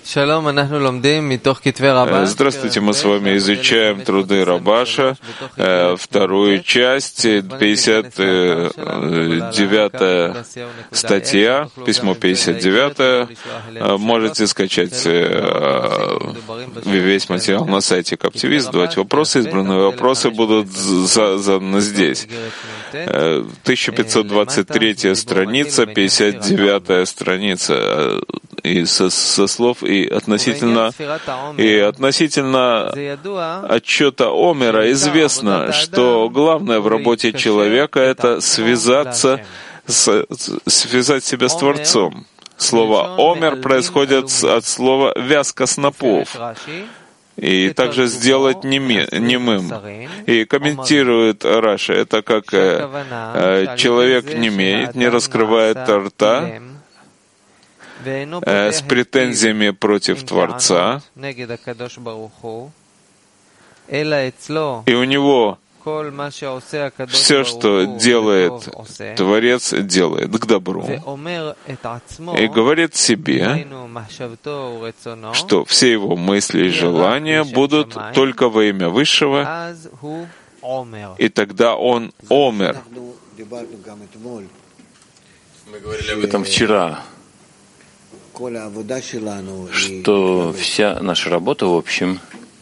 Здравствуйте, мы с вами изучаем труды Рабаша, вторую часть, 59 статья, письмо 59. Можете скачать весь материал на сайте Каптивист, задавать вопросы, избранные вопросы будут заданы здесь. 1523 страница, 59 страница, и со слов и относительно отчета Омера известно, что главное в работе человека — это связать себя с Творцом. Слово «омер» происходит от слова «вязка снопов», и также сделать немым. И комментирует Раши, это как человек немеет, не раскрывает рта, с претензиями против Творца, и у него все, что делает Творец, делает к добру. И говорит себе, что все его мысли и желания будут только во имя Высшего, и тогда он омер. Мы говорили об этом вчера, что вся наша работа, в общем,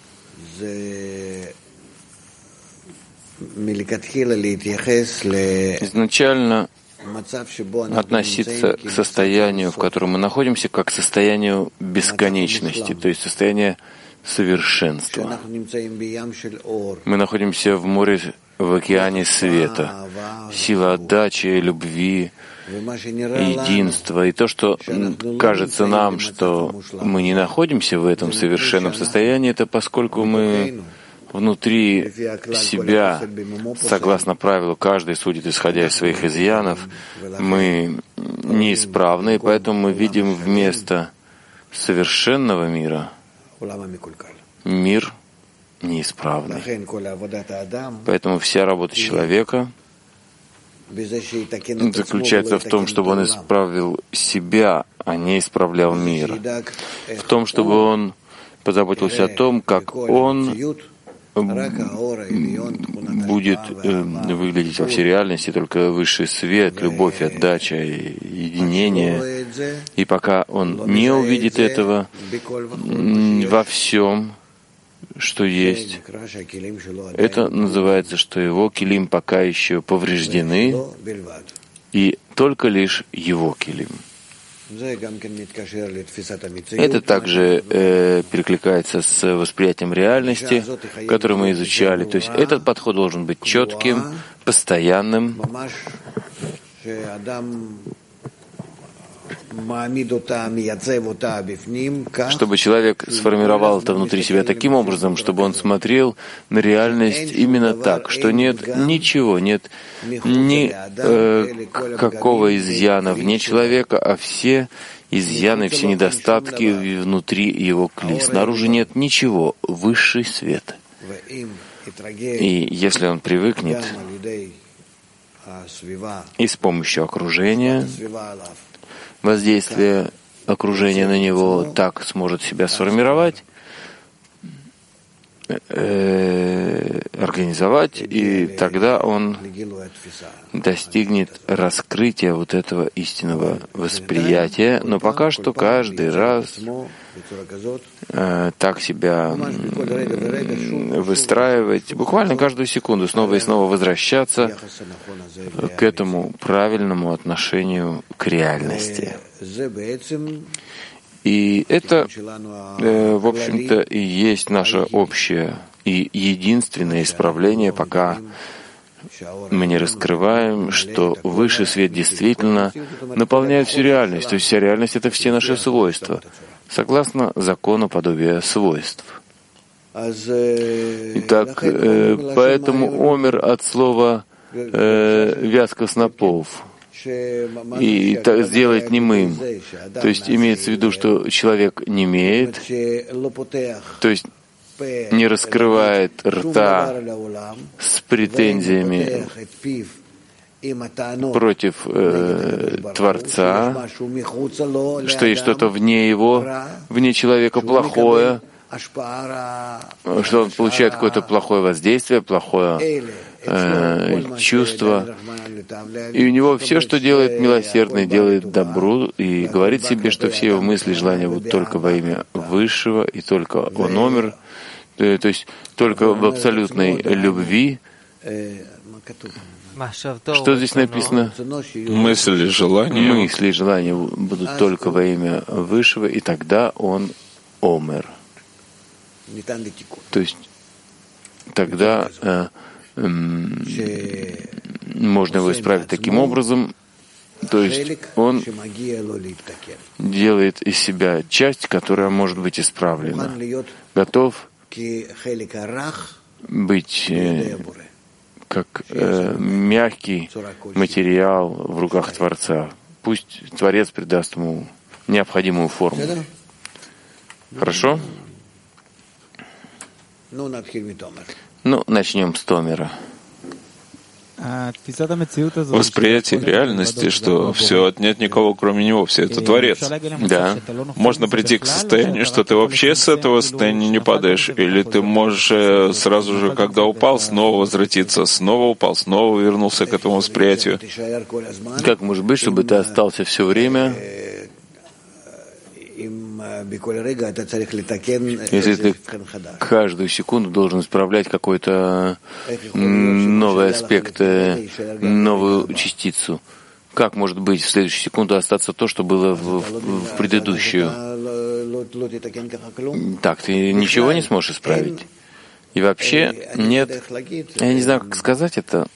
изначально относиться к состоянию, в котором мы находимся, как к состоянию бесконечности, то есть состояние совершенства. Мы находимся в море, в океане света, сила отдачи, любви, единства. И то, что кажется нам, что мы не находимся в этом совершенном состоянии, это поскольку мы внутри себя, согласно правилу, каждый судит, исходя из своих изъянов, мы неисправны, и поэтому мы видим вместо совершенного мира мир неисправный. Поэтому вся работа человека заключается в том, чтобы он исправил себя, а не исправлял мир. В том, чтобы он позаботился о том, как он будет выглядеть во всей реальности только высший свет, любовь, отдача, единение. И пока он не увидит этого во всем, что есть, это называется, что его килим пока еще повреждены, и только лишь его килим. Это также перекликается с восприятием реальности, которую мы изучали. То есть этот подход должен быть четким, постоянным, чтобы человек сформировал это внутри себя таким образом, чтобы он смотрел на реальность именно так, что нет ничего, нет никакого изъяна вне человека, а все изъяны, все недостатки внутри его кли. Снаружи нет ничего, высший свет. И если он привыкнет и с помощью окружения, воздействие окружения на него так сможет себя сформировать, организовать, и тогда он достигнет раскрытия вот этого истинного восприятия. Но пока что каждый раз так себя выстраивать, буквально каждую секунду снова и снова возвращаться к этому правильному отношению к реальности. И это, в общем-то, и есть наше общее и единственное исправление, пока мы не раскрываем, что высший свет действительно наполняет всю реальность. То есть вся реальность — это все наши свойства, согласно закону подобия свойств. Итак, поэтому омер от слова «вязка снопов», и так сделать немым. То есть имеется в виду, что человек немеет, то есть не раскрывает рта с претензиями против Творца, что есть что-то вне его, вне человека плохое, что он получает какое-то плохое воздействие, плохое чувство. И у него все, что делает милосердный, делает добро, и говорит себе, что все его мысли, желания будут только во имя Высшего, и только он умер, то есть только в абсолютной любви. Что здесь написано? Мысли, желания. Мысли и желания будут только во имя Высшего, и тогда он омер. То есть тогда можно его исправить таким образом, то есть он делает из себя часть, которая может быть исправлена, готов быть как мягкий материал в руках Творца. Пусть Творец придаст ему необходимую форму. Хорошо? Ну, начнем с Томера. Восприятие реальности, что все нет никого, кроме него, все это Творец. Да. Можно прийти к состоянию, что ты вообще с этого состояния не падаешь, или ты можешь сразу же, когда упал, снова возвратиться, снова упал, снова вернулся к этому восприятию. Как может быть, чтобы ты остался все время, если ты каждую секунду должен исправлять какой-то новый аспект, новую частицу? Как может быть в следующую секунду остаться то, что было в предыдущую? Так, ты ничего не сможешь исправить. И вообще нет, я не знаю, как сказать это.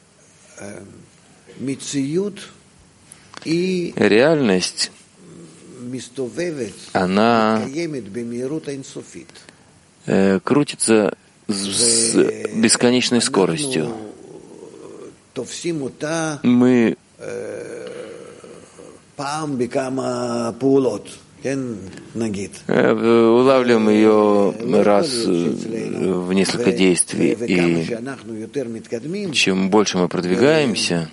Реальность, она крутится с бесконечной скоростью. Мы улавливаем ее раз в несколько действий, и чем больше мы продвигаемся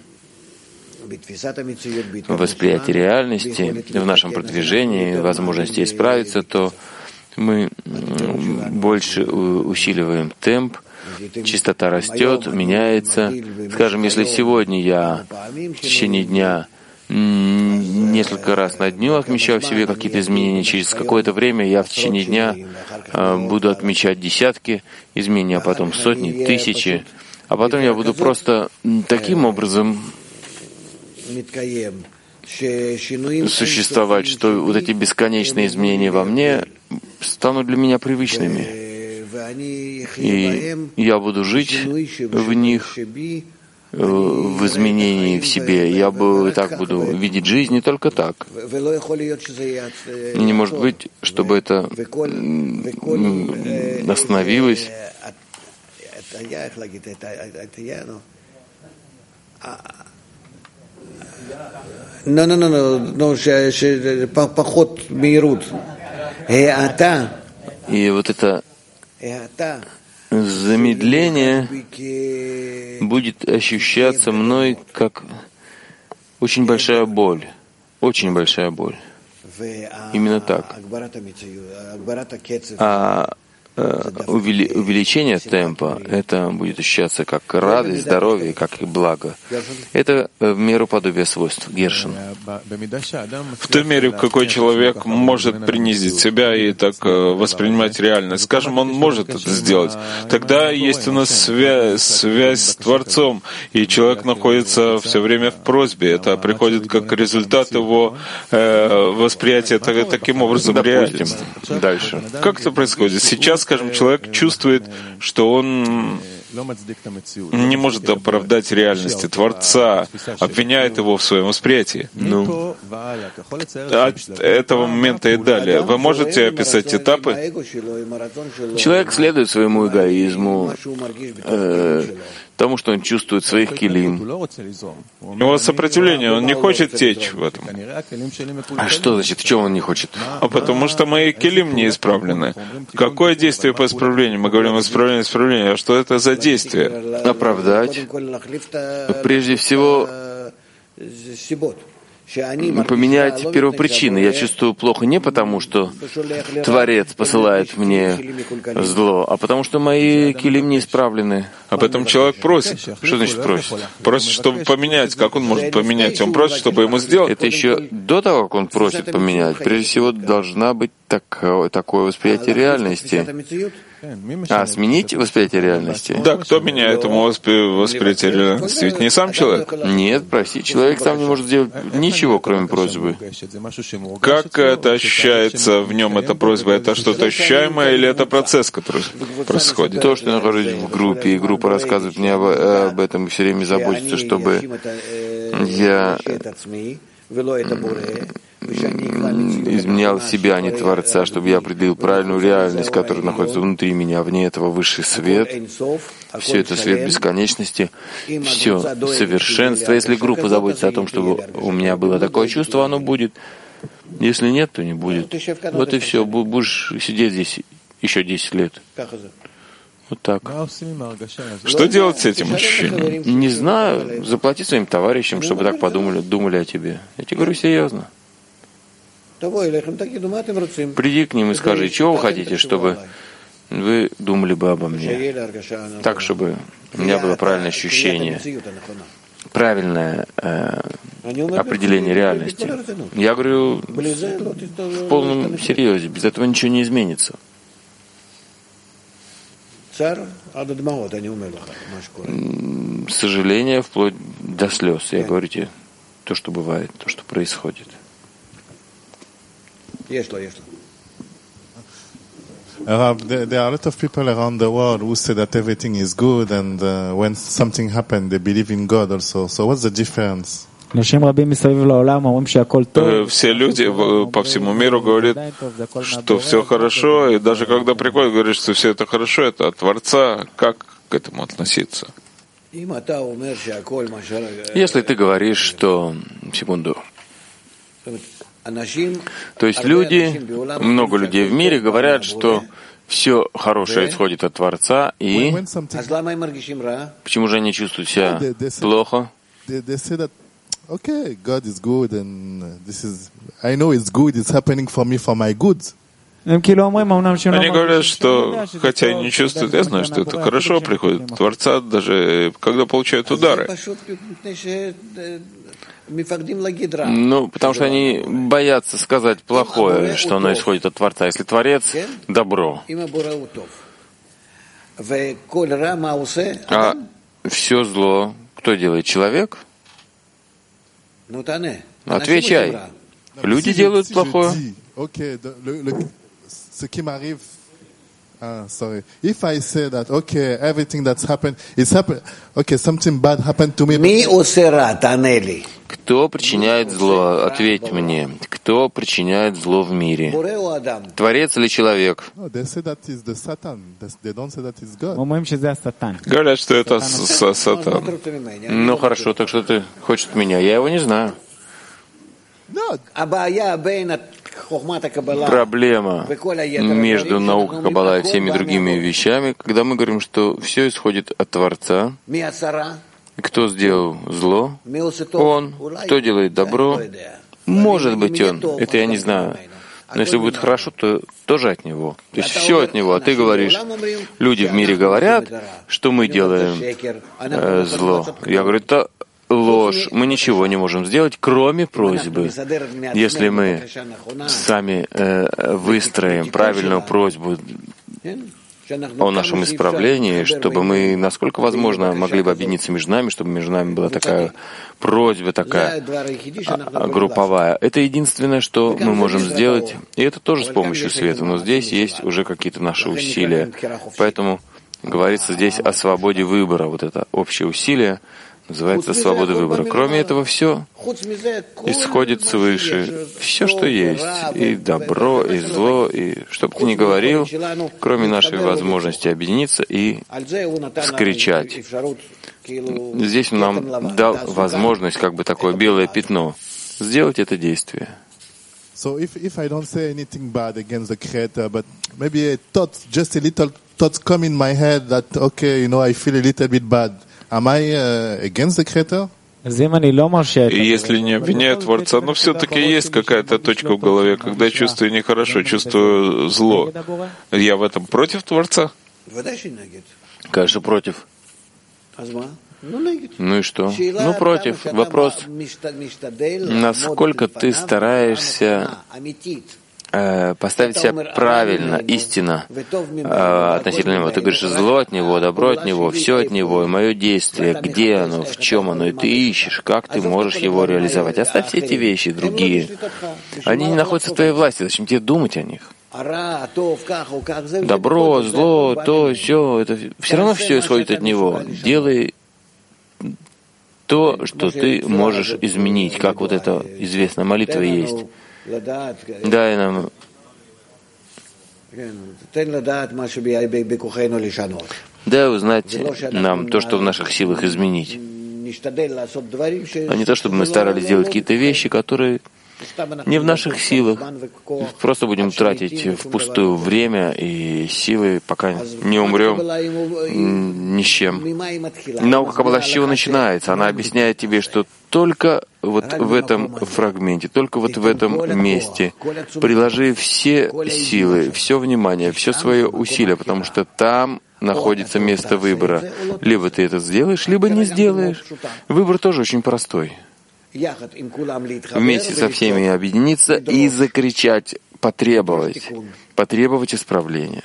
в восприятии реальности, в нашем продвижении, возможности исправиться, то мы больше усиливаем темп, частота растет, меняется. Скажем, если сегодня я в течение дня несколько раз на дню отмечаю в себе какие-то изменения, через какое-то время я в течение дня буду отмечать десятки изменений, а потом сотни, тысячи, а потом я буду просто таким образом существовать, что вот эти бесконечные изменения во мне станут для меня привычными. И я буду жить в них, в изменении в себе. Я так буду видеть жизнь не только так. И не может быть, чтобы это остановилось. И вот это замедление будет ощущаться мной как очень большая боль. Очень большая боль. Именно так. А увеличение темпа, это будет ощущаться как радость, здоровье, как и благо. Это в меру подобия свойств. Гершин. В той мере, в какой человек может принизить себя и так воспринимать реальность, скажем, он может это сделать, тогда есть у нас связь с Творцом, и человек находится все время в просьбе. Это приходит как результат его восприятия таким образом реальности. Дальше. Как это происходит? Сейчас, скажем, человек чувствует, что он не может оправдать реальности Творца, обвиняет его в своем восприятии. От этого момента и далее. Вы можете описать этапы? Человек следует своему эгоизму, потому что он чувствует своих килим. У него сопротивление, он не хочет течь в этом. А что значит, в чем он не хочет? А потому что мои килим не исправлены. Какое действие по исправлению? Мы говорим исправление. А что это за действие? Оправдать. Прежде всего, поменять первопричины. Я чувствую плохо не потому, что Творец посылает мне зло, а потому что мои килим не исправлены. Об этом человек просит. Что значит просит? Просит, чтобы поменять. Как он может поменять? Он просит, чтобы ему сделать. Это еще до того, как он просит поменять. Прежде всего, должна быть такое восприятие реальности. А, сменить восприятие реальности? Да, кто меняет ему восприятие реальности? Ведь не сам человек? Нет, прости, человек сам не может сделать ничего, кроме просьбы. Как это ощущается в нем, эта просьба? Это что-то ощущаемое или это процесс, который происходит? То, что я нахожусь в группе, и группа рассказывает мне об этом, и все время заботится, чтобы я изменял себя, а не Творца, чтобы я определил правильную реальность, которая находится внутри меня, вне этого высший свет. Все это свет бесконечности, все совершенство. Если группа заботится о том, чтобы у меня было такое чувство, оно будет. Если нет, то не будет. Вот и все. Будешь сидеть здесь еще 10 лет. Вот так. Что делать с этим ощущением? Не знаю. Заплати своим товарищам, чтобы так думали о тебе. Я тебе говорю серьезно. Приди к ним и скажи, чего вы хотите, чтобы вы думали бы обо мне. Так, чтобы у меня было правильное ощущение, правильное определение реальности. Я говорю в полном серьезе. Без этого ничего не изменится. Сожаление вплоть до слез. Я говорю тебе то, что бывает, то, что происходит. There are a lot of people around the world who say that everything is good, and when something happens, they believe in God also. So what's the difference? Все люди по всему миру говорят, что все хорошо, и даже когда приходят, говорят, что все это хорошо, это от Творца. Как к этому относиться? Если ты говоришь, что... Секунду. То есть люди, много людей в мире говорят, что все хорошее исходит от Творца, и почему же они чувствуют себя плохо? Okay, God is good, and I know it's good, it's happening for me for my good. Они говорят, что, хотя и не чувствуют, я знаю, что это хорошо приходит от Творца, даже когда получают удары. Ну, потому что они боятся сказать плохое, что оно исходит от Творца. Если Творец — добро. А все зло кто делает? Человек? Отвечай. Люди делают плохое. Sorry. If I say that, okay, everything that's happened, it's happened. Okay, something bad happened to me. Кто причиняет зло? Ответь мне. Кто причиняет зло в мире? Творец или человек? Говорят, что это Сатан. Ну хорошо, так что ты хочешь от меня? Я его не знаю. Проблема между наукой Каббала и всеми другими вещами, когда мы говорим, что все исходит от Творца. Кто сделал зло? Он. Кто делает добро? Может быть, он. Это я не знаю. Но если будет хорошо, то тоже от него. То есть все от него. А ты говоришь, люди в мире говорят, что мы делаем зло. Я говорю, это ложь. Мы ничего не можем сделать, кроме просьбы. Если мы сами выстроим правильную просьбу о нашем исправлении, чтобы мы, насколько возможно, могли бы объединиться между нами, чтобы между нами была такая просьба, такая групповая. Это единственное, что мы можем сделать, и это тоже с помощью света, но здесь есть уже какие-то наши усилия. Поэтому говорится здесь о свободе выбора, вот это общее усилие, называется свобода выбора. Кроме этого, все исходит свыше. Все, что есть, и добро, и зло, и что бы ты ни говорил, кроме нашей возможности объединиться и вскричать. Здесь он нам дал возможность, как бы такое белое пятно, сделать это действие. So if I don't say anything bad against the Creator, but maybe a thought, just a little thoughts come in my head that, okay, I feel a little bit bad. Am I against the Creator? И если не обвиняю Творца, но все-таки есть какая-то точка в голове, когда я чувствую нехорошо, чувствую зло. Я в этом против Творца? Конечно, против. Ну и что? Ну, против. Вопрос, насколько ты стараешься поставить себя правильно, истинно относительно него. Ты говоришь, зло от него, добро от него, все от него, и мое действие, где оно, в чем оно, и ты ищешь, как ты можешь его реализовать. Оставь все эти вещи другие. Они не находятся в твоей власти, зачем тебе думать о них? Добро, зло, то, все, это все равно все исходит от него. Делай то, что ты можешь изменить, как вот эта известная молитва есть. Дай нам узнать нам то, что в наших силах изменить. А не то, чтобы мы старались делать какие-то вещи, которые не в наших силах. Просто будем тратить впустую время и силы, пока не умрем ни с чем. Наука Каббала с чего начинается? Она объясняет тебе, что только вот в этом фрагменте, только вот в этом месте приложи все силы, все внимание, все свое усилие, потому что там находится место выбора. Либо ты это сделаешь, либо не сделаешь. Выбор тоже очень простой. Вместе со всеми объединиться и закричать, потребовать исправления.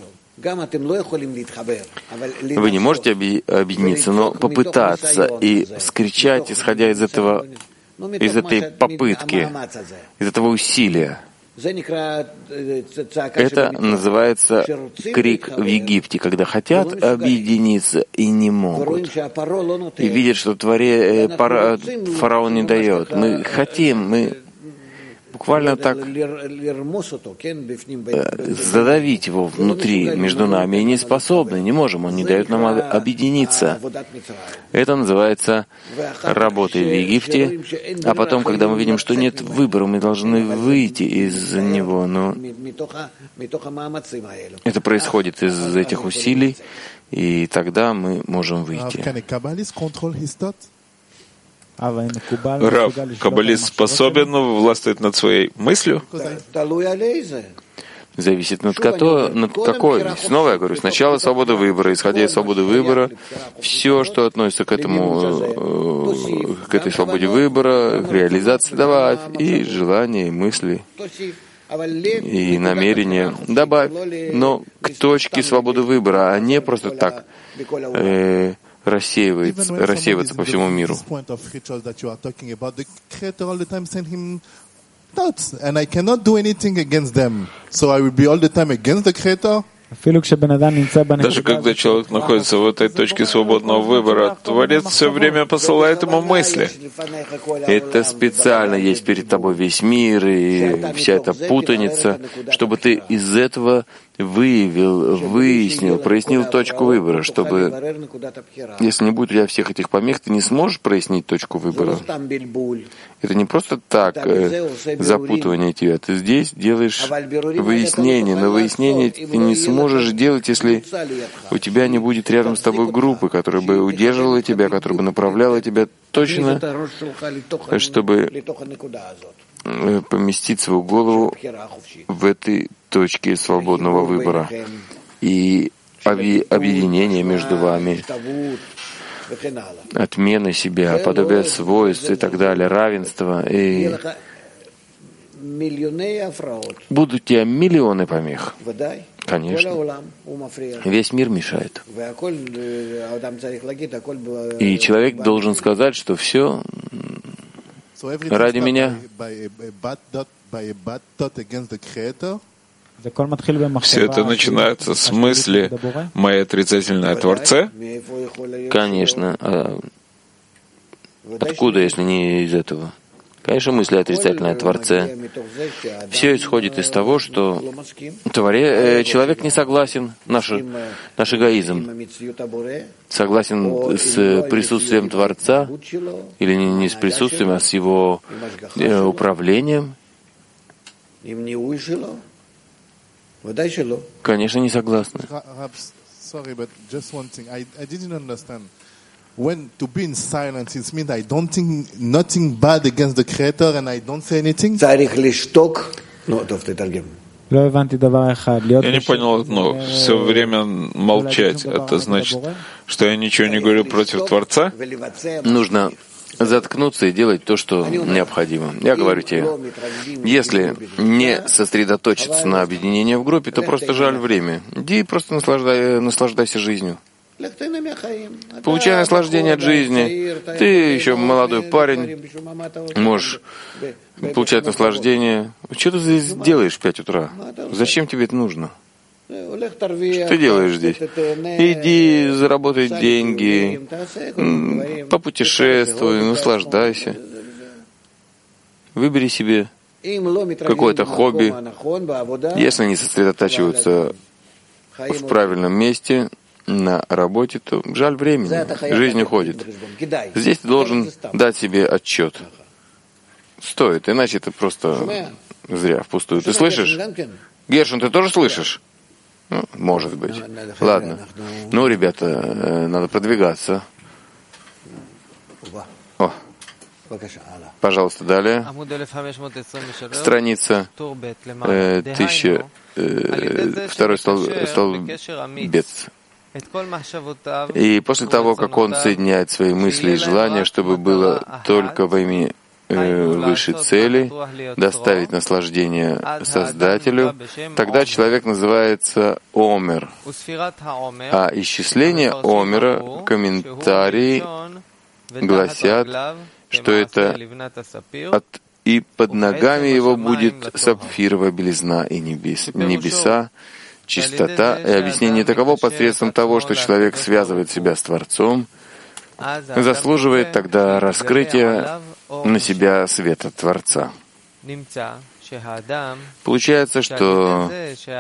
Вы не можете объединиться, но попытаться и вскричать, исходя из этой попытки, из этого усилия. Это называется крик в Египте, когда хотят объединиться и не могут. И видят, что фараон не дает. Мы хотим, мы буквально так задавить его внутри, между нами, и не способны, не можем, он не дает нам объединиться. Это называется работой в Египте, а потом, когда мы видим, что нет выбора, мы должны выйти из него, но это происходит из этих усилий, и тогда мы можем выйти. Рав, каббалист способен властвовать над своей мыслью? Зависит над какой. Снова я говорю, сначала свобода выбора. Исходя из свободы выбора, все, что относится к этой свободе выбора, реализации добавь, и желания, и мысли, и намерения добавь. Но к точке свободы выбора, а не просто так рассеиваться по всему миру. And I cannot do anything against them. So I will be all the time against the Creator. Даже когда человек находится в этой точке свободного выбора, Творец все время посылает ему мысли. Это специально есть перед тобой весь мир и вся эта путаница, чтобы ты из этого выяснил, прояснил точку выбора, чтобы, если не будет у тебя всех этих помех, ты не сможешь прояснить точку выбора. Это не просто так запутывание тебя. Ты здесь делаешь выяснение, но выяснение ты не сможешь делать, если у тебя не будет рядом с тобой группы, которая бы удерживала тебя, которая бы направляла тебя точно, чтобы поместить свою голову в этой точке свободного выбора и объединения между вами, отмены себя, подобие свойств и так далее, равенство. И будут у тебя миллионы помех. Конечно. Весь мир мешает. И человек должен сказать, что все ради меня. Все это начинается с мысли «моей отрицательной о Творце». Конечно. Откуда, если не из этого? Конечно, мысли отрицательные о Творце. Все исходит из того, что человек не согласен, наш эгоизм, согласен с присутствием Творца, или не с присутствием, а с его управлением. Конечно, не согласны. When to be in silence, it means I don't think nothing bad against the Creator and I don't say anything. Я не понял одно. Все время молчать. Это значит, что я ничего не говорю против Творца? Нужно заткнуться и делать то, что необходимо. Я говорю тебе, если не сосредоточиться на объединении в группе, то просто жаль время. Иди и просто наслаждайся жизнью. Получай наслаждение от жизни. Ты еще молодой парень, можешь получать наслаждение. Что ты здесь делаешь в 5 утра? Зачем тебе это нужно? Что ты делаешь здесь? Иди, заработай деньги, попутешествуй, наслаждайся. Выбери себе какое-то хобби. Если не сосредотачиваются в правильном месте, на работе, то жаль времени. Жизнь уходит. Здесь ты должен дать себе отчет. Стоит, иначе это просто зря, впустую. Ты слышишь? Гершин, ты тоже слышишь? Ну, может быть. Ладно. Ну, ребята, надо продвигаться. О. Пожалуйста, далее. Страница 1002 столбец. И после того, как он соединяет свои мысли и желания, чтобы было только во имя высшей цели, доставить наслаждение Создателю, тогда человек называется Омер. А исчисление Омера, комментарии гласят, что это и под ногами его будет сапфировая белизна и небеса, чистота, и объяснение таково посредством того, что человек связывает себя с Творцом, заслуживает тогда раскрытия на себя света Творца. Получается, что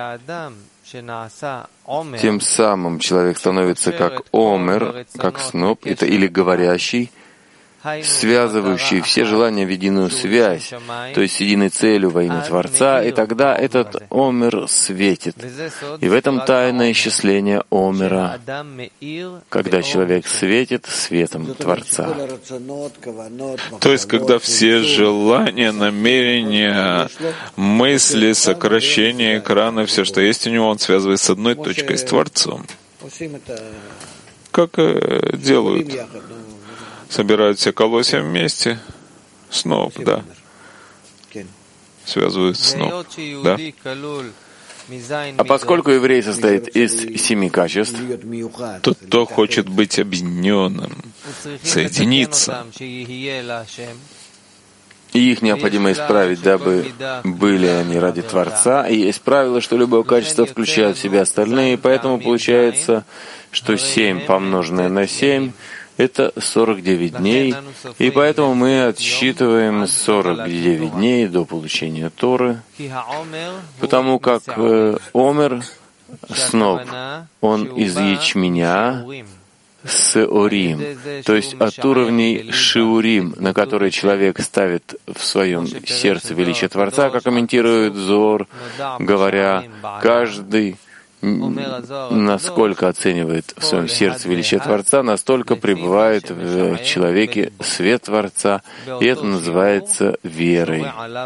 тем самым человек становится как Омер, как сноп, это или говорящий, связывающий все желания в единую связь, то есть с единой целью во имя Творца, и тогда этот Омер светит. И в этом тайное исчисление Омера, когда человек светит светом Творца. То есть, когда все желания, намерения, мысли, сокращения экрана, все, что есть у него, он связывает с одной точкой, с Творцом. Как делают? Собирают все колосья вместе. Сноп, да. Связывают сноп, да. А поскольку еврей состоит из 7 качеств, тот, кто хочет быть объединенным, соединиться, и их необходимо исправить, дабы были они ради Творца, и есть правило, что любое качество включает в себя остальные, поэтому получается, что 7 помноженное на 7 — это 49 дней, и поэтому мы отсчитываем 49 дней до получения Торы, потому как Омер, сноп, он из ячменя с Орим, то есть от уровней Шиурим, на которые человек ставит в своем сердце величие Творца, как комментирует Зор, говоря, каждый насколько оценивает в своем сердце величие Творца, настолько пребывает в человеке свет Творца, и это называется верой.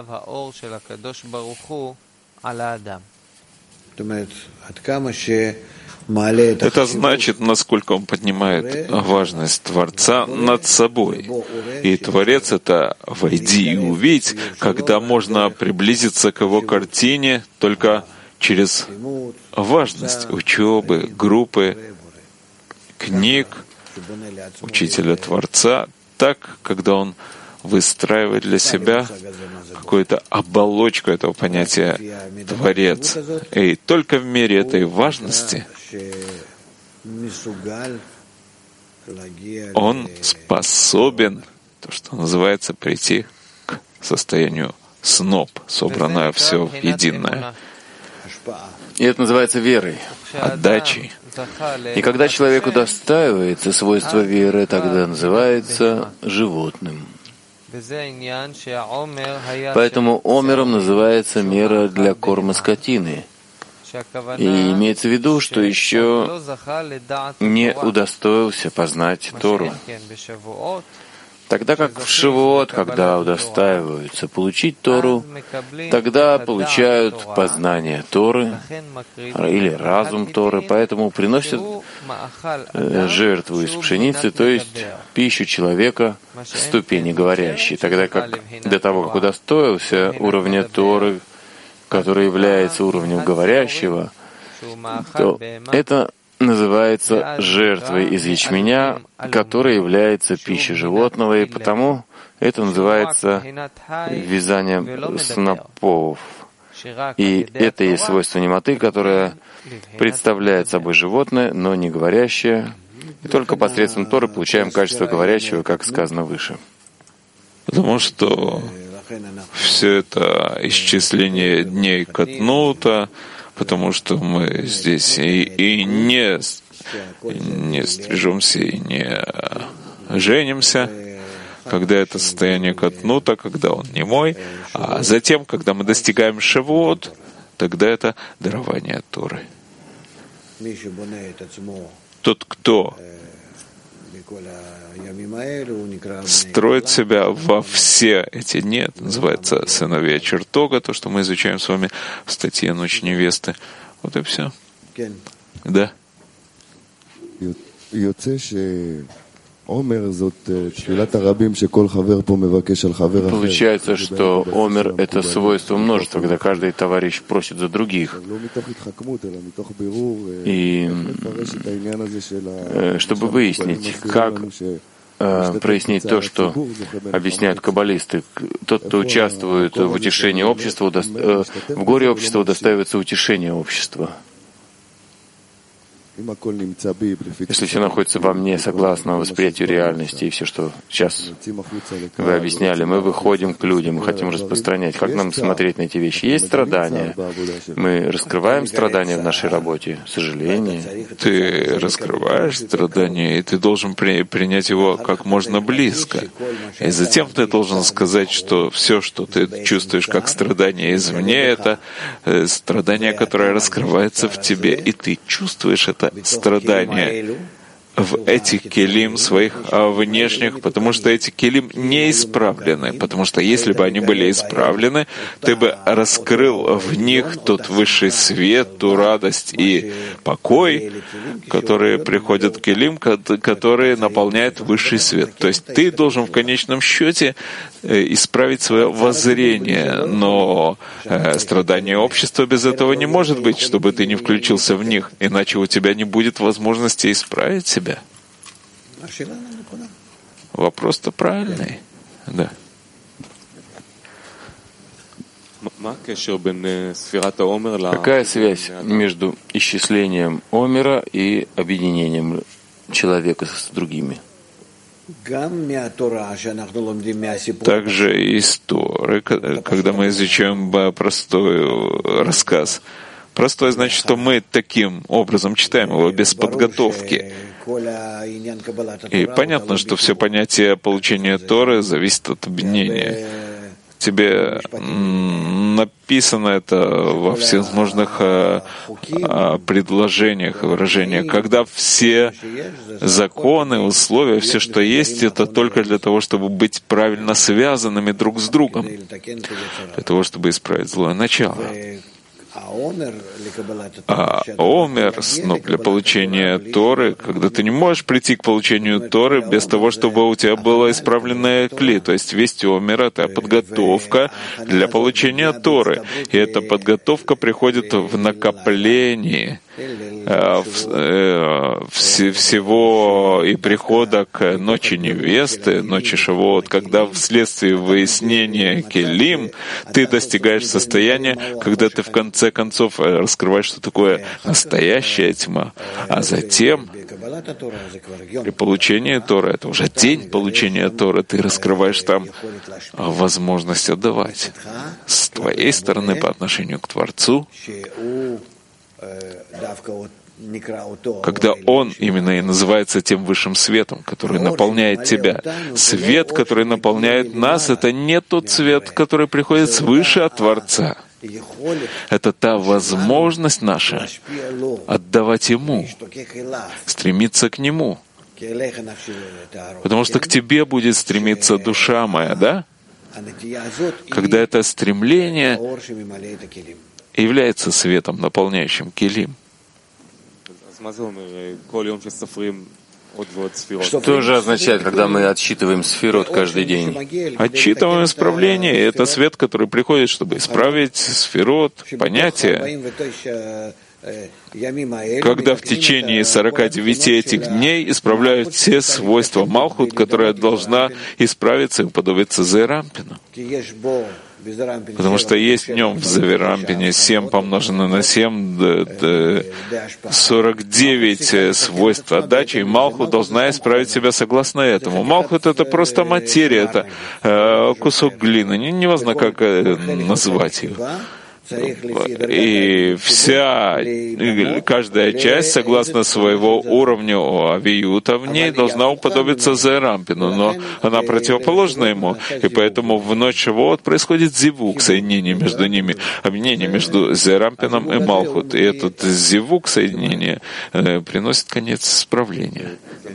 Это значит, насколько он поднимает важность Творца над собой. И Творец — это «войди и увидь», когда можно приблизиться к его картине только через важность учебы, группы, книг, учителя Творца, так, когда он выстраивает для себя какую-то оболочку этого понятия «творец». И только в мире этой важности он способен то, что называется прийти к состоянию сноп, собранное все в единое. И это называется верой, отдачей. И когда человек удостаивается свойства веры, тогда называется животным. Поэтому омером называется мера для корма скотины. И имеется в виду, что еще не удостоился познать Тору. Тогда как в Шивот, когда удостаиваются получить Тору, тогда получают познание Торы или разум Торы, поэтому приносят жертву из пшеницы, то есть пищу человека ступени говорящей. Тогда как до того, как удостоился уровня Торы, который является уровнем говорящего, то это называется жертвой из ячменя, которая является пищей животного, и потому это называется вязанием снопов. И это есть свойство немоты, которое представляет собой животное, но не говорящее. И только посредством Торы получаем качество говорящего, как сказано выше. Потому что все это исчисление дней катнута, потому что мы здесь и не стрижемся, и не женимся, когда это состояние катнута, когда он немой, а затем, когда мы достигаем шавуот, тогда это дарование Торы. Тот, кто строит себя во все эти дни, это называется сыновья чертога, то, что мы изучаем с вами в статье «Ночь невесты». Вот и все. Да. Получается, что омер — это свойство множества, когда каждый товарищ просит за других. И чтобы выяснить, как прояснить то, что объясняют каббалисты. Тот, кто участвует в утешении общества, в горе общества удостаивается утешения общества. Если все находится во мне, согласно восприятию реальности, и все, что сейчас вы объясняли, мы выходим к людям, мы хотим распространять. Как нам смотреть на эти вещи? Есть страдания. Мы раскрываем страдания в нашей работе, сожаление. Ты раскрываешь страдания, и ты должен принять его как можно близко. И затем ты должен сказать, что все, что ты чувствуешь как страдание извне, это страдание, которое раскрывается в тебе, и ты чувствуешь это страдания в этих келим своих внешних, потому что эти келим не исправлены, потому что если бы они были исправлены, ты бы раскрыл в них тот высший свет, ту радость и покой, которые приходят к келим, которые наполняют высший свет. То есть ты должен в конечном счете исправить свое воззрение, но страдание общества без этого не может быть, чтобы ты не включился в них, иначе у тебя не будет возможности исправить себя. Вопрос-то правильный. Да. Какая связь между исчислением омера и объединением человека с другими? Также из Торы, когда мы изучаем простой рассказ. Простой значит, что мы таким образом читаем его без подготовки. И понятно, что все понятие получения Торы зависит от объединения. Тебе написано это во всевозможных предложениях и выражениях, когда все законы, условия, все, что есть, это только для того, чтобы быть правильно связанными друг с другом, для того, чтобы исправить злое начало. А омер, сноп для получения Торы, когда ты не можешь прийти к получению Торы без того, чтобы у тебя было исправленное кли, то есть весть омер — это подготовка для получения Торы. И эта подготовка приходит в накоплении всего и прихода к ночи невесты, ночи Шавуот, когда вследствие выяснения келим ты достигаешь состояния, когда ты в конце концов раскрываешь, что такое настоящая тьма, а затем При получении Торы, это уже день получения Торы, ты раскрываешь там возможность отдавать с твоей стороны по отношению к Творцу, когда Он именно и называется тем высшим светом, который наполняет тебя. Свет, который наполняет нас, это не тот свет, который приходит свыше от Творца. Это та возможность наша отдавать Ему, стремиться к Нему. Потому что к Тебе будет стремиться душа моя, да? Когда это стремление является светом, наполняющим келим. Что же означает, когда мы отсчитываем сфирот каждый день? Отсчитываем исправление, и это свет, который приходит, чтобы исправить сфирот, понятия. Когда в течение 49 этих дней исправляют все свойства Малхут, которая должна исправиться и уподобиться Зерампину. Потому что есть в нем в Зерампине 7 помноженное на 7, 49 свойств отдачи, и Малхут должна исправить себя согласно этому. Малхут — это просто материя, это кусок глины, неважно, как назвать его. И каждая часть, согласно своего уровня авиюта, в ней должна уподобиться Зерампину, но она противоположна ему, и поэтому в ночь Шавуот происходит зивук, соединение между ними, объединение между Зерампином и Малхут, и этот зивук, соединение, приносит конец исправления.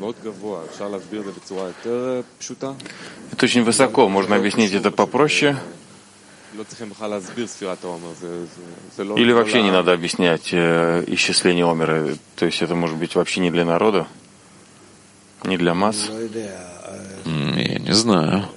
Это очень высоко, можно объяснить это попроще? Или вообще не надо объяснять исчисление Омера? То есть это может быть вообще не для народа? Не для масс? Я не знаю.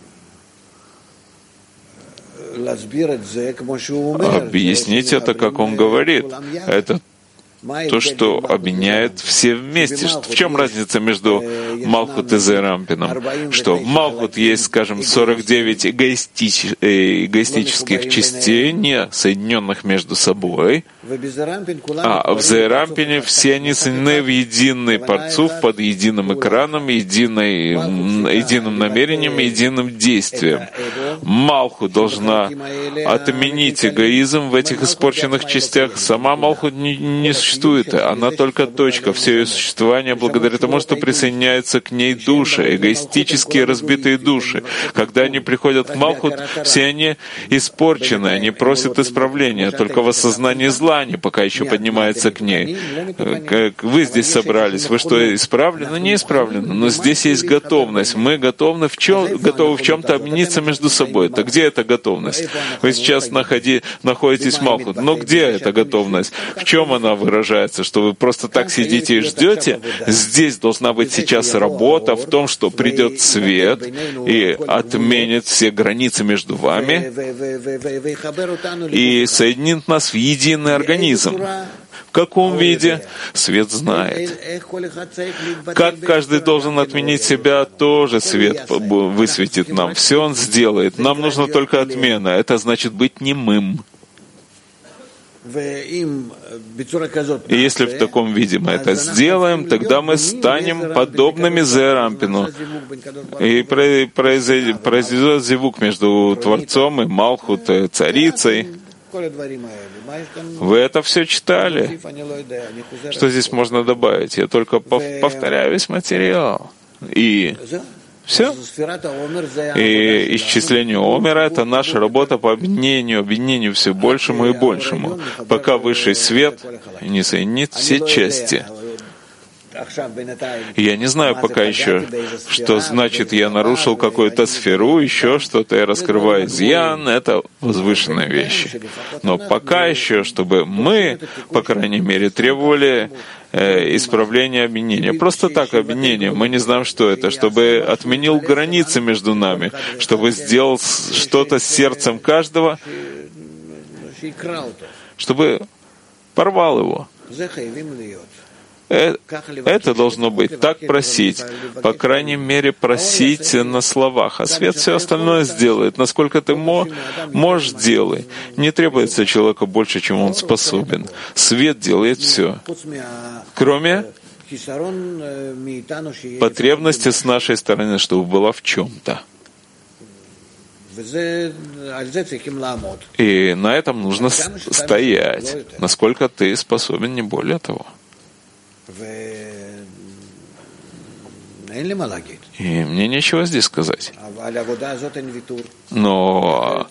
Объяснить это, как он говорит. Это то, что объединяет все вместе. В чем разница между Малхут и Зерампином? Что в Малхут есть, скажем, 49 эгоистических частей, не соединенных между собой, а в Зерампине все они соединены в единый парцуф под единым экраном, единым намерением, единым действием. Малхут должна отменить эгоизм в этих испорченных частях. Сама Малхут не существует. Она только точка. Все ее существование благодаря тому, что присоединяются к ней души, эгоистические разбитые души. Когда они приходят к Малхут, все они испорчены, они просят исправления. Только в осознании зла они пока еще поднимаются к ней. Вы здесь собрались. Вы что, исправлены? Не исправлены. Но здесь есть готовность. Мы готовы в чем-то объединиться между собой. Так где эта готовность? Вы сейчас находитесь в Малхут. Но где эта готовность? В чем она выражается? Что вы просто так сидите и ждете? Здесь должна быть сейчас работа в том, что придет свет и отменит все границы между вами и соединит нас в единый организм. В каком виде? Свет знает. Как каждый должен отменить себя, тоже свет высветит нам. Все он сделает. Нам нужна только отмена. Это значит быть немым. И если в таком виде мы это сделаем, тогда мы станем подобными Зерампину. И произойдет зивук между Творцом и Малхут, царицей. Вы это все читали? Что здесь можно добавить? Я только повторяю весь материал. И все. И исчисление Омера — это наша работа по объединению все большему и большему, пока высший свет не соединит все части. И я не знаю пока еще, что значит я нарушил какую-то сферу, еще что-то, я раскрываю изъян, это возвышенные вещи. Но пока еще, чтобы мы, по крайней мере, требовали исправления объединения. Просто так объединение. Мы не знаем, что это. Чтобы отменил границы между нами, чтобы сделал что-то с сердцем каждого, чтобы порвал его. Это должно быть так просить, по крайней мере, просить на словах, а свет все остальное сделает. Насколько ты можешь, делай. Не требуется человеку больше, чем он способен. Свет делает все. Кроме потребности с нашей стороны, чтобы была в чем-то. И на этом нужно стоять, насколько ты способен, не более того. И мне нечего здесь сказать. Но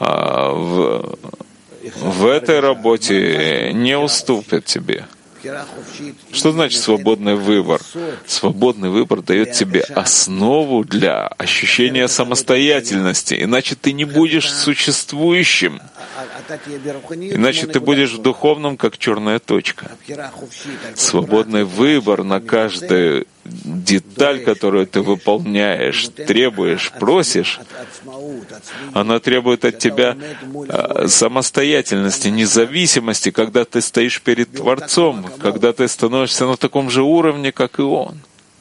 в этой работе не уступят тебе. Что значит свободный выбор? Свободный выбор дает тебе основу для ощущения самостоятельности, иначе ты не будешь существующим, иначе ты будешь в духовном, как черная точка. Свободный выбор на каждую деталь, которую ты выполняешь, требуешь, просишь, она требует от тебя самостоятельности, независимости, когда ты стоишь перед Творцом, когда ты становишься на таком же уровне, как и Он.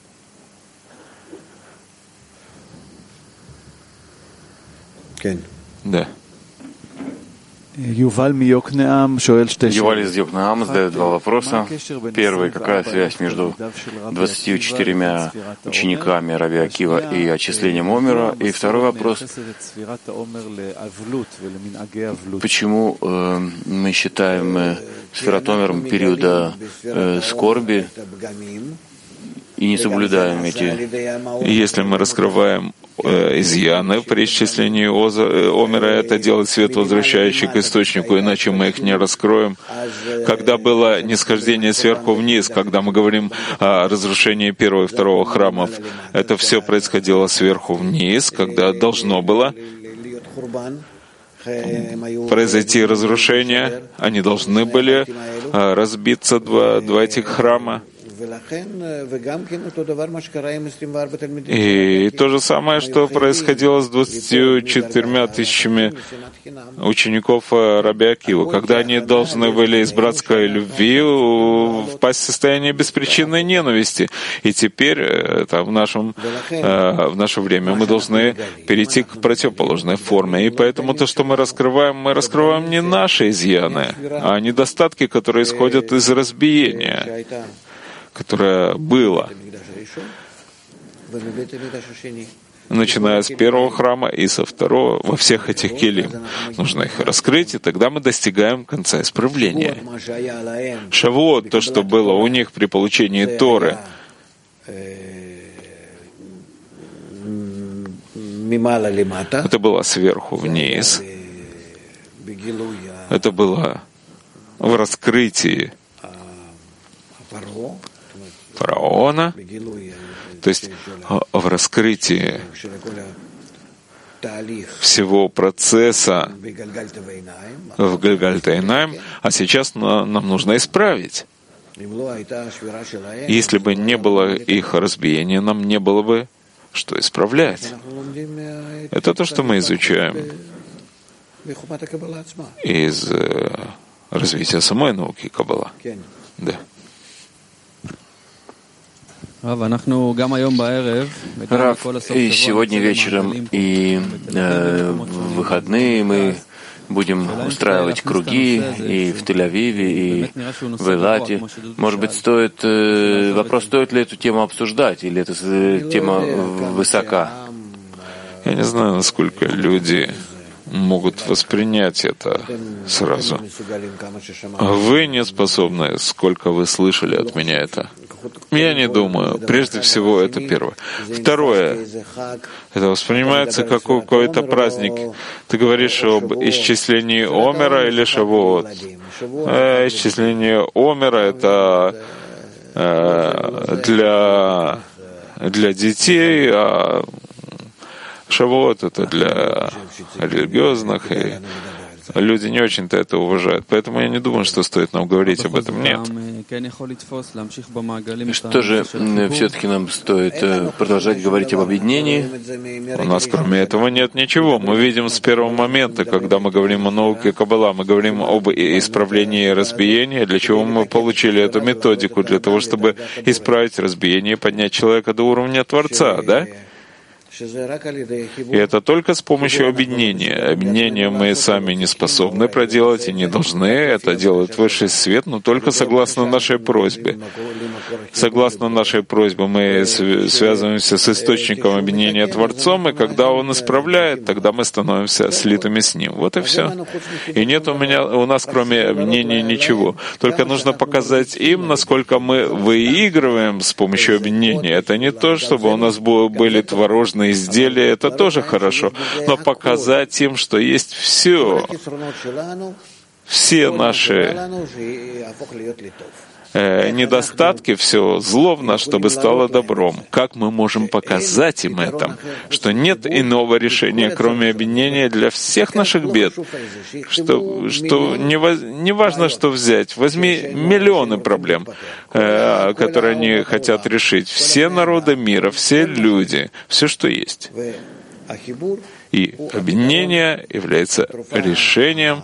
Да. Юваль из Йокнеам задает два вопроса. Первый, какая связь между 24 учениками Раби Акива и отчислением Омера? И второй вопрос, почему мы считаем Сфират Омер периода скорби и не соблюдаем эти... Если мы раскрываем изъяны при исчислении Омера, это делает свет, возвращающий к источнику, иначе мы их не раскроем. Когда было нисхождение сверху вниз, когда мы говорим о разрушении первого и второго храмов, это все происходило сверху вниз, когда должно было произойти разрушение, они должны были разбиться, два этих храма. И то же самое, что происходило с 24 тысячами учеников Раби Акивы, когда они должны были из братской любви впасть в состояние беспричинной ненависти. И теперь в наше время мы должны перейти к противоположной форме. И поэтому то, что мы раскрываем не наши изъяны, а недостатки, которые исходят из разбиения, которое было, начиная с первого храма и со второго, во всех этих келим. Нужно их раскрыть, и тогда мы достигаем конца исправления. Шавуот, то, что было у них при получении Торы, это было сверху вниз. Это было в раскрытии фараона, то есть в раскрытии всего процесса в Гильгаль-Тейнаим, а сейчас нам нужно исправить. Если бы не было их разбиения, нам не было бы что исправлять. Это то, что мы изучаем из развития самой науки Каббала. Да. Рав, и сегодня вечером, и в выходные мы будем устраивать круги и в Тель-Авиве, и в Элате. Может быть, стоит ли эту тему обсуждать, или эта тема высока? Я не знаю, насколько люди могут воспринять это сразу. Вы не способны, сколько вы слышали от меня это. Я не думаю. Прежде всего, это первое. Второе. Это воспринимается как какой-то праздник. Ты говоришь об исчислении Омера или Шавуот? Исчисление Омера — это для детей, а Шавуот — это для религиозных, и люди не очень-то это уважают. Поэтому я не думаю, что стоит нам говорить об этом. Нет. Что же все-таки нам стоит продолжать говорить об объединении? У нас кроме этого нет ничего. Мы видим с первого момента, когда мы говорим о науке Каббала, мы говорим об исправлении разбиения, для чего мы получили эту методику, для того, чтобы исправить разбиение и поднять человека до уровня Творца, да? И это только с помощью объединения. Объединение мы сами не способны проделать и не должны. Это делает Высший Свет, но только согласно нашей просьбе. согласно нашей просьбе, мы связываемся с источником объединения Творцом, и когда Он исправляет, тогда мы становимся слитыми с Ним. Вот и все. И нет у нас, кроме объединения, ничего. Только нужно показать им, насколько мы выигрываем с помощью объединения. Это не то, чтобы у нас были творожные изделия, это тоже хорошо, но показать им, что есть все наши недостатки, все зло в нас, чтобы стало добром. Как мы можем показать им это? Что нет иного решения, кроме объединения для всех наших бед. Что не важно, что взять. Возьми миллионы проблем, которые они хотят решить. Все народы мира, все люди, все, что есть. И объединение является решением,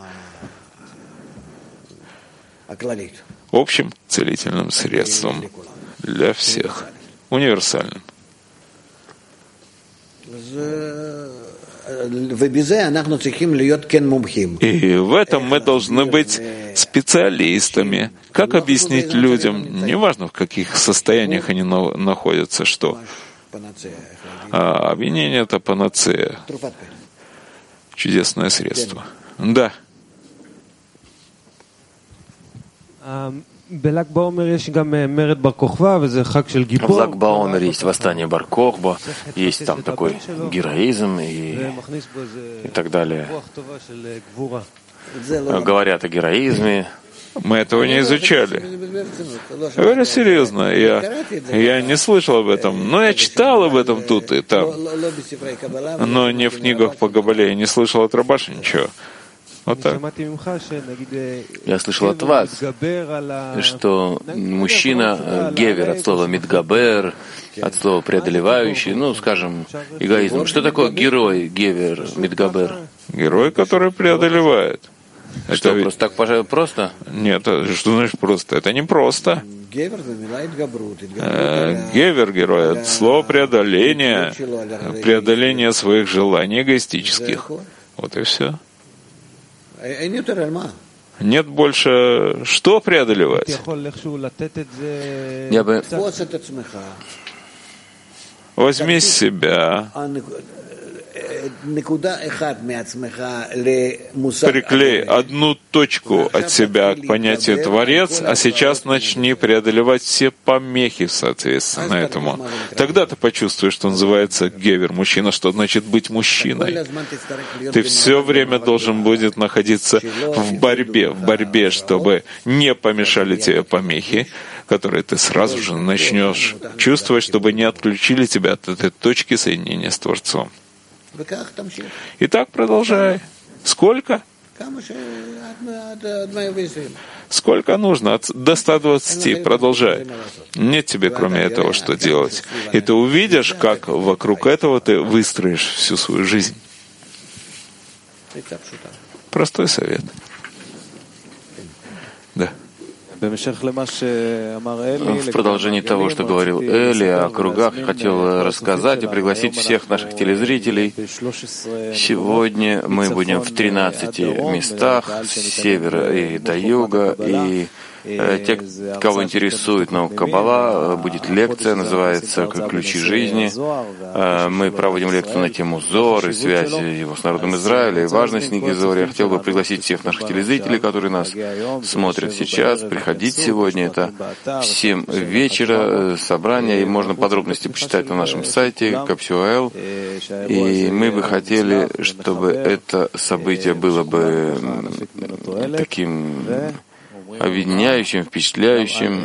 общим целительным средством для всех, универсальным. И в этом мы должны быть специалистами. Как объяснить людям, неважно в каких состояниях они находятся, что объединение — это панацея, чудесное средство. Да. В Лаг Баомер есть восстание Бар-Кохба, есть там такой героизм и так далее. Говорят о героизме. Мы этого не изучали. Я говорю серьезно, я не слышал об этом, но я читал об этом тут и там. Но не в книгах по Кабале, я не слышал от Рабаша ничего. Вот так. Я слышал от вас, что мужчина гевер от слова мидгабер, от слова преодолевающий, ну, скажем, эгоизм. Что такое герой гевер мидгабер? Герой, который преодолевает. Что, просто так, пожалуй, просто? Нет, что значит просто? Это не просто. Гевер, герой, от слова преодоление своих желаний эгоистических. Вот и все. Нет больше что преодолевать. Я бы... Возьми себя, приклей одну точку от себя к понятию «творец», а сейчас начни преодолевать все помехи соответственно этому. Тогда ты почувствуешь, что называется гевер, мужчина, что значит быть мужчиной. Ты все время должен будет находиться в борьбе, чтобы не помешали тебе помехи, которые ты сразу же начнешь чувствовать, чтобы не отключили тебя от этой точки соединения с Творцом. И так продолжай. Сколько? Сколько нужно? До 120. Продолжай. Нет тебе, кроме этого, что делать. И ты увидишь, как вокруг этого ты выстроишь всю свою жизнь. Простой совет. Да. В продолжении того, что говорил Эли о кругах, хотел рассказать и пригласить всех наших телезрителей. Сегодня мы будем в 13 местах с севера и до юга, и те, кого интересует наука Каббала, будет лекция, называется «Ключи жизни». Мы проводим лекцию на тему Зор и связи его с народом Израиля и важность книги Зор. Я хотел бы пригласить всех наших телезрителей, которые нас смотрят сейчас, приходить сегодня. Это в 7 вечера собрание, и можно подробности почитать на нашем сайте Капсюэл. И мы бы хотели, чтобы это событие было бы таким объединяющим, впечатляющим.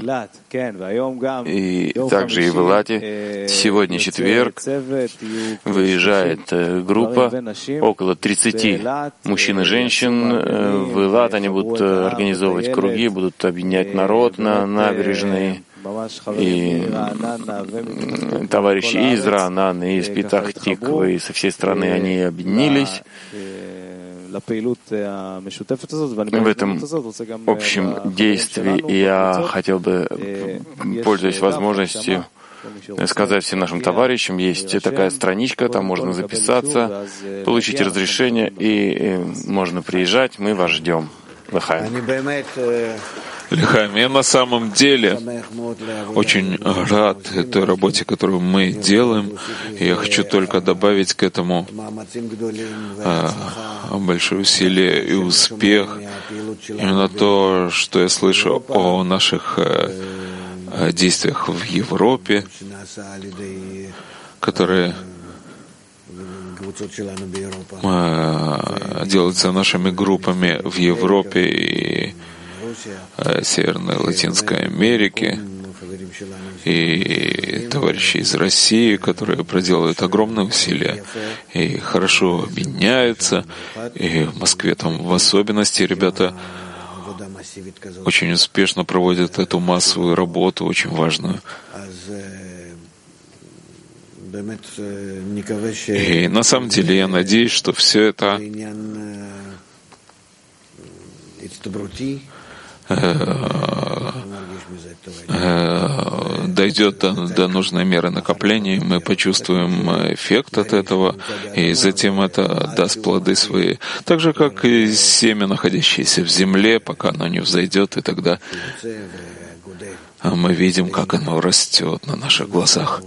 И также и в Илате. Сегодня четверг. Выезжает группа, около 30 мужчин и женщин. В Илат они будут организовывать круги, будут объединять народ на набережной. И товарищи из Раанан, и из Петах-Тиквы, и со всей страны они объединились. В этом общем действии я хотел бы, пользуясь возможностью, сказать всем нашим товарищам, есть такая страничка, там можно записаться, получить разрешение, и можно приезжать, мы вас ждем. Лихаим, я на самом деле очень рад этой работе, которую мы делаем. И я хочу только добавить к этому большое усилие и успех. Именно то, что я слышу о наших действиях в Европе, которые делаются нашими группами в Европе и Северной Латинской Америке, и товарищи из России, которые проделывают огромные усилия и хорошо объединяются, и в Москве там в особенности ребята очень успешно проводят эту массовую работу, очень важную. И на самом деле я надеюсь, что все это дойдет до нужной меры накопления, мы почувствуем эффект от этого, и затем это даст плоды свои. Так же, как и семя, находящееся в земле, пока оно не взойдет, и тогда мы видим, как оно растет на наших глазах.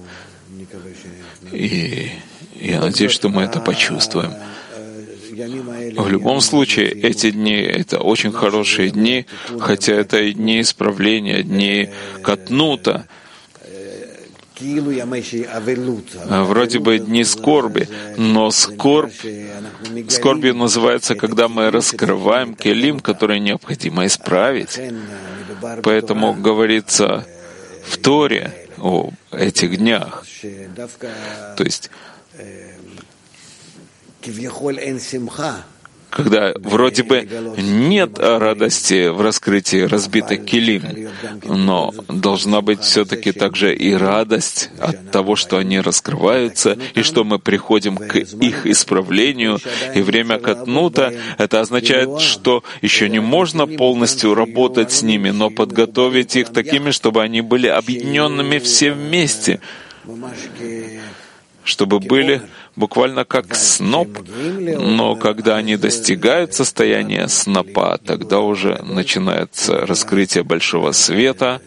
И я надеюсь, что мы это почувствуем. В любом случае, эти дни — это очень хорошие дни, хотя это и дни исправления, дни катнута, вроде бы дни скорби, но скорбью называется, когда мы раскрываем келим, которые необходимо исправить. Поэтому говорится в Торе о этих днях. То есть, когда вроде бы нет радости в раскрытии разбитых келим, но должна быть все-таки также и радость от того, что они раскрываются, и что мы приходим к их исправлению. И время катнута — это означает, что еще не можно полностью работать с ними, но подготовить их такими, чтобы они были объединенными все вместе, чтобы были буквально как сноп, но когда они достигают состояния снопа, тогда уже начинается раскрытие большого света,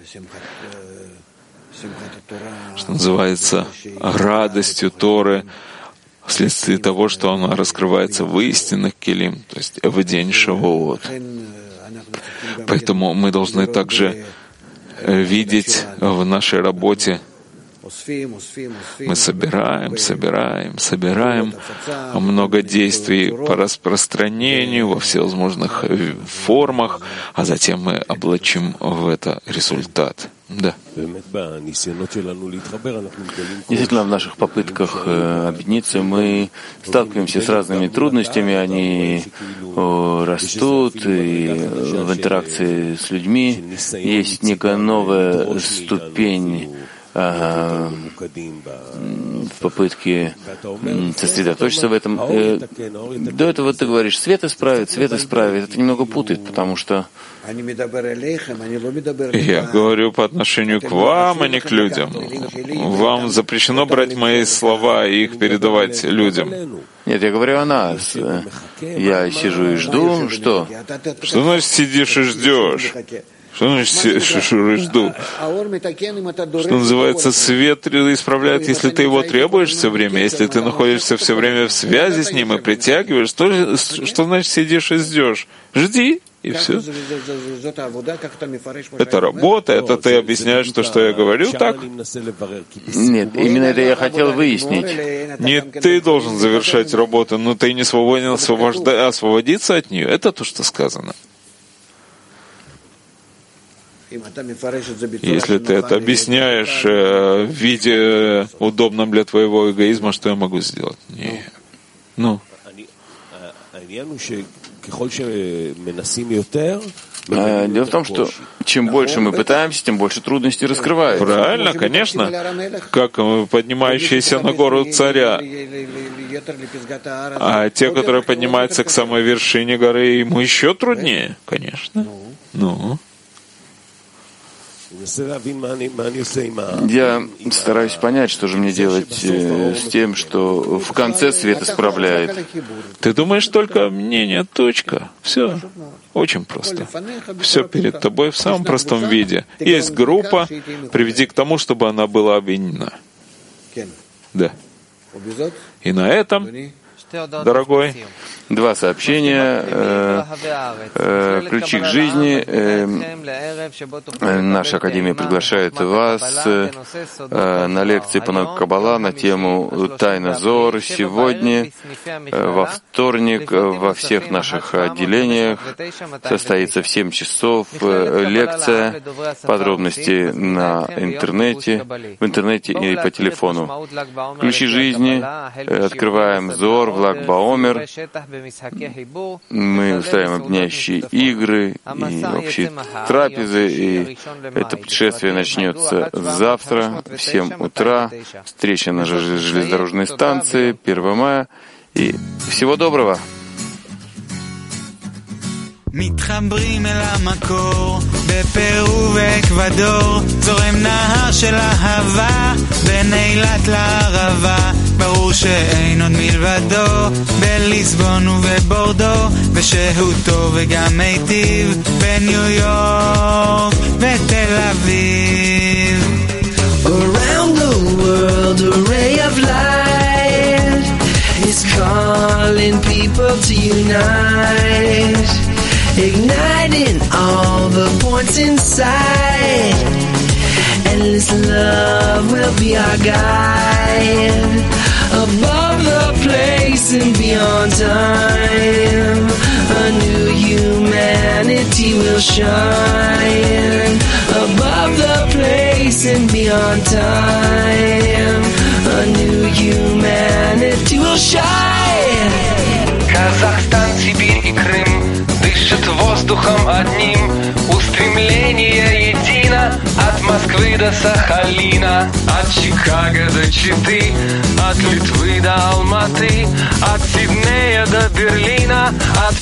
что называется радостью Торы, вследствие того, что она раскрывается в истинных келим, то есть в день Шавуот. Поэтому мы должны также видеть в нашей работе, мы собираем много действий по распространению во всевозможных формах, а затем мы облачим в это результат. Да. Действительно, в наших попытках объединиться мы сталкиваемся с разными трудностями, они растут, и в интеракции с людьми есть некая новая ступень в попытке сосредоточиться в этом. До этого ты говоришь, свет исправит. Это немного путает, потому что я говорю по отношению к вам, а не к людям. Вам запрещено брать мои слова и их передавать людям. Нет, я говорю о нас. Я сижу и жду, что? Что значит сидишь и ждешь? Что значит жду? Что называется, свет исправляет, если ты его требуешь все время, если ты находишься все время в связи с ним и притягиваешь. Что значит сидишь и ждешь? Жди, и все. Это работа, это ты объясняешь то, что я говорю, так? Нет, именно это я хотел выяснить. Не ты должен завершать работу, но ты не свободен освободиться от нее. Это то, что сказано. Если ты это объясняешь в виде удобном для твоего эгоизма, что я могу сделать? Нет. Ну. Дело в том, что чем больше мы пытаемся, тем больше трудностей раскрывается. Правильно, конечно. Как поднимающиеся на гору царя. А те, которые поднимаются к самой вершине горы, ему еще труднее, конечно. Ну. Я стараюсь понять, что же мне делать с тем, что в конце свет исправляет. Ты думаешь только мнение, точка. Все. Очень просто. Все перед тобой в самом простом виде. Есть группа, приведи к тому, чтобы она была обвинена. Да. И на этом, дорогой, два сообщения. Ключи к жизни. Наша Академия приглашает вас на лекции по науке Каббала на тему «Тайна Зор» сегодня, во вторник, во всех наших отделениях. Состоится в 7 часов лекция. Подробности в интернете и по телефону. Ключи жизни. Открываем Зор в Лаг Баомер. Мы устраиваем объединяющие игры и общие трапезы, и это путешествие начнется завтра в 7 утра. Встреча на железнодорожной станции 1 мая. И всего доброго! מתחברים אל המקור, בפרו ואקוודור, זורם נהר של אהבה, בין אילת לערבה, ברור שאין עוד מלבדו, בליסבון ובבורדו, בשהותו וגם מיטיב, בניו יורק ותל אביב. Around the world a ray of light is calling people to unite, igniting all the points inside. Endless love will be our guide, above the place and beyond time. A new humanity will shine, above the place and beyond time. A new humanity will shine. Казахстан, Сибирь и Крым дышит воздухом одним, устремление едино, от Москвы до Сахалина, от Чикаго до Читы, от Литвы до Алматы, от Сиднея до Берлина, от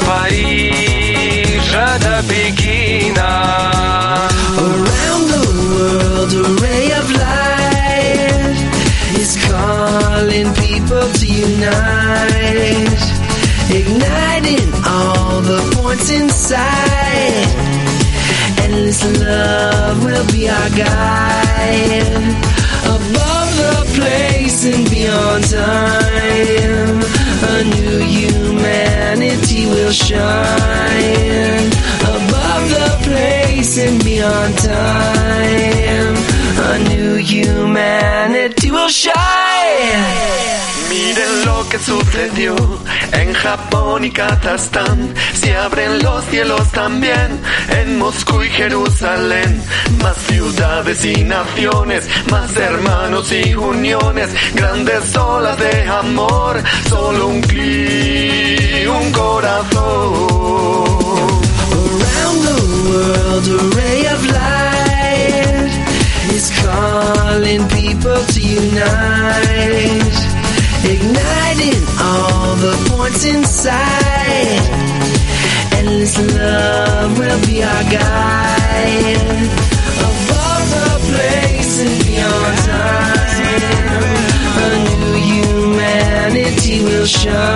Парижа до Пекина. Around the world a ray of light is calling people to unite, igniting all the points inside. Endless love will be our guide, above the place and beyond time. A new humanity will shine, above the place and beyond time. A new humanity will shine. Miren lo que sucedió en Japón y Kazajstán. Se abren los cielos también en Moscú y Jerusalén. Más ciudades y naciones, más hermanos y uniones, grandes olas de amor, solo un clic, un corazón. Around the world a ray of light is calling people to unite, igniting all the points inside. Endless love will be our guide, above the place and beyond time. A new humanity will shine.